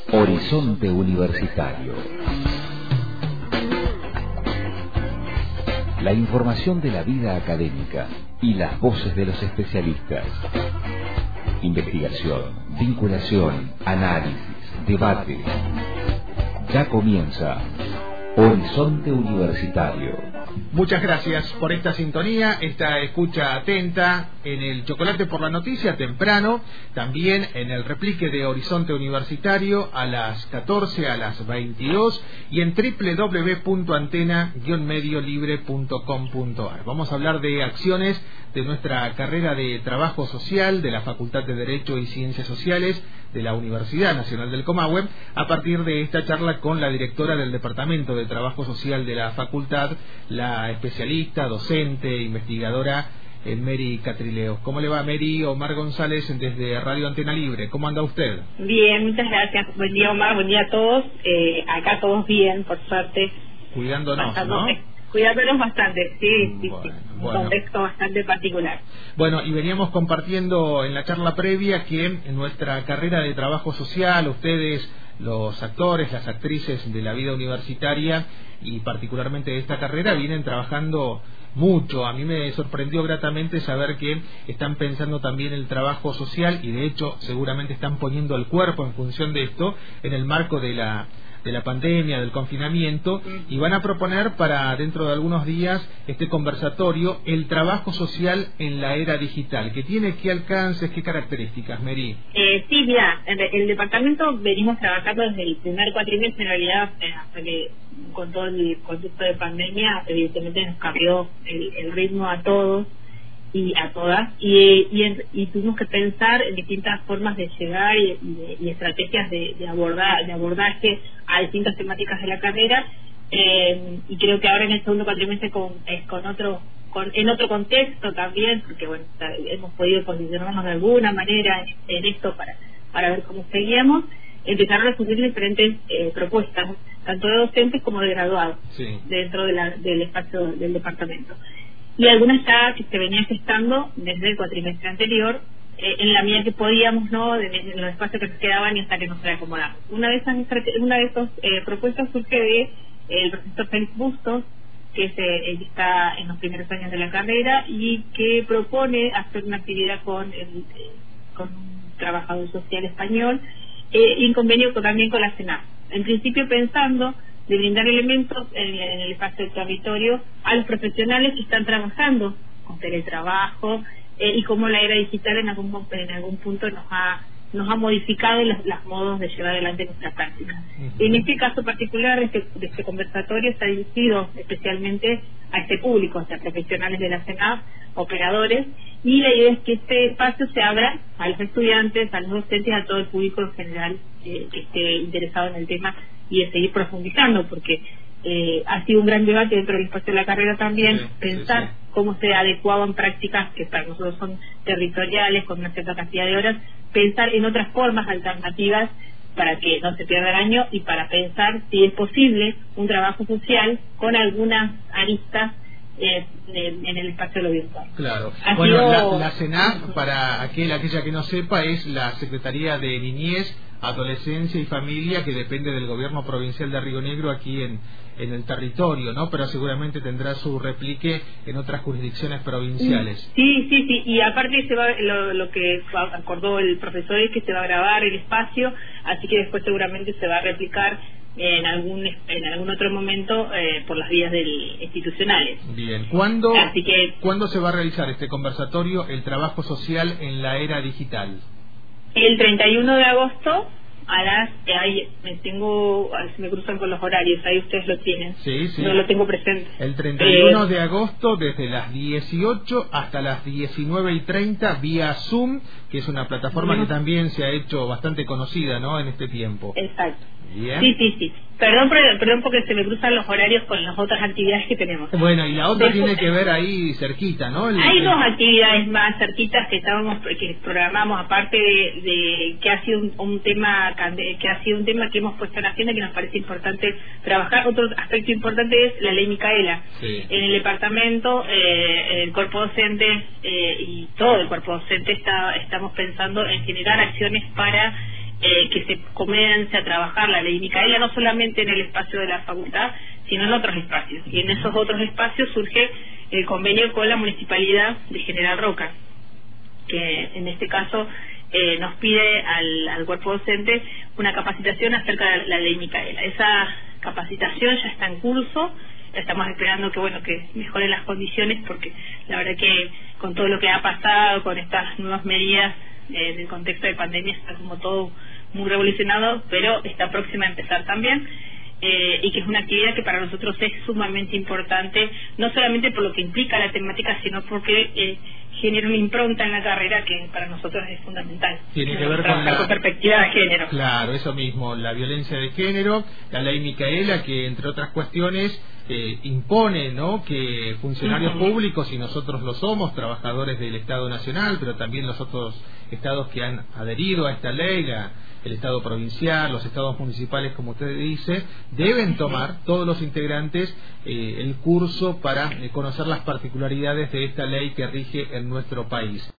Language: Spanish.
Horizonte Universitario. La información de la vida académica y las voces de los especialistas. Investigación, vinculación, análisis, debate. Ya comienza Horizonte Universitario. Muchas gracias por esta sintonía, esta escucha atenta en el Chocolate por la Noticia temprano, también en el replique de Horizonte Universitario a las 14, a las 22 y en www.antena-mediolibre.com.ar. Vamos a hablar de acciones de nuestra carrera de Trabajo Social de la Facultad de Derecho y Ciencias Sociales de la Universidad Nacional del Comahue, a partir de esta charla con la directora del Departamento de Trabajo Social de la Facultad, la especialista, docente, investigadora Mary Catrileo. ¿Cómo le va, Mary? Omar González desde Radio Antena Libre. ¿Cómo anda usted? Bien, muchas gracias. Buen día, Omar. Buen día a todos. Acá todos bien, por suerte. Cuidándonos, ¿no? Cuidándonos bastante, sí. Un bueno. contexto bastante particular. Bueno, y veníamos compartiendo en la charla previa que en nuestra carrera de trabajo social, ustedes, los actores, las actrices de la vida universitaria y particularmente de esta carrera, vienen trabajando mucho. A mí me sorprendió gratamente saber que están pensando también el trabajo social y de hecho seguramente están poniendo el cuerpo en función de esto en el marco de la pandemia, del confinamiento, y van a proponer para dentro de algunos días este conversatorio, el trabajo social en la era digital. ¿Qué tiene, qué alcances, qué características, Mary? Sí, mira, el departamento venimos trabajando desde el primer cuatrimestre, en realidad, hasta que con todo el contexto de pandemia, evidentemente nos cambió el ritmo a todos y a todas, y tuvimos que pensar en distintas formas de llegar y estrategias de abordaje a distintas temáticas de la carrera, y creo que ahora en el segundo cuatrimestre en otro contexto también, porque bueno, hemos podido posicionarnos de alguna manera en esto para ver cómo seguíamos, empezaron a surgir diferentes propuestas, tanto de docentes como de graduados, sí, dentro del espacio del departamento. Y algunas ya que se venían gestando desde el cuatrimestre anterior, en la medida que podíamos, ¿no?, en los espacios que nos quedaban y hasta que nos reacomodamos. Una de esas propuestas surge de el profesor Félix Bustos, que está en los primeros años de la carrera y que propone hacer una actividad con un trabajador social español, y en convenio también con la CENAF. En principio pensando de brindar elementos en el espacio del territorio a los profesionales que están trabajando con teletrabajo, y cómo la era digital en algún punto nos ha modificado los modos de llevar adelante nuestra práctica. En este caso particular de este conversatorio está dirigido especialmente a este público, a profesionales de la CENAF, operadores, y la idea es que este espacio se abra a los estudiantes, a los docentes, a todo el público en general que esté interesado en el tema y de seguir profundizando, porque ha sido un gran debate dentro del espacio de la carrera también, pensar cómo se adecuaban prácticas que para nosotros son territoriales, con una cierta cantidad de horas, pensar en otras formas alternativas para que no se pierda el año y para pensar si es posible un trabajo social con algunas aristas en el espacio de lo virtual. Claro. Bueno, la CENAF, para aquella que no sepa, es la Secretaría de Niñez, Adolescencia y Familia, que depende del gobierno provincial de Río Negro aquí en el territorio, ¿no? Pero seguramente tendrá su replique en otras jurisdicciones provinciales. Sí, y aparte lo que acordó el profesor es que se va a grabar el espacio, así que después seguramente se va a replicar en algún otro momento por las vías institucionales. Bien, ¿cuándo se va a realizar este conversatorio, el trabajo social en la era digital? El 31 de agosto a las... me cruzan con los horarios, ahí ustedes lo tienen. Sí. No lo tengo presente. El 31 de agosto, desde las 18 hasta las 19:30, vía Zoom, que es una plataforma que también se ha hecho bastante conocida, ¿no?, en este tiempo. Exacto. Bien. Sí. Perdón porque se me cruzan los horarios con las otras actividades que tenemos. Bueno, y la otra tiene que ver ahí cerquita, ¿no? Hay dos actividades más cerquitas que programamos, aparte de que ha sido un tema que hemos puesto en agenda, que nos parece importante trabajar. Otro aspecto importante es la ley Micaela. Sí. En el departamento, el cuerpo docente y todo el cuerpo docente estamos pensando en generar acciones para que se comience a trabajar la ley Micaela, no solamente en el espacio de la facultad, sino en otros espacios. Y en esos otros espacios surge el convenio con la Municipalidad de General Roca, que en este caso nos pide al cuerpo docente una capacitación acerca de la ley Micaela. Esa capacitación ya está en curso, estamos esperando que mejoren las condiciones, porque la verdad que con todo lo que ha pasado, con estas nuevas medidas del contexto de pandemia, está como todo muy revolucionado, pero está próxima a empezar también. Y que es una actividad que para nosotros es sumamente importante, no solamente por lo que implica la temática, sino porque genera una impronta en la carrera que para nosotros es fundamental. Tiene que ver con la perspectiva de género. Claro, eso mismo, la violencia de género, la ley Micaela, que entre otras cuestiones impone, ¿no?, que funcionarios públicos, y nosotros lo somos, trabajadores del Estado Nacional, pero también los otros estados que han adherido a esta ley, el Estado provincial, los estados municipales, como usted dice, deben tomar, todos los integrantes, el curso para conocer las particularidades de esta ley que rige en nuestro país.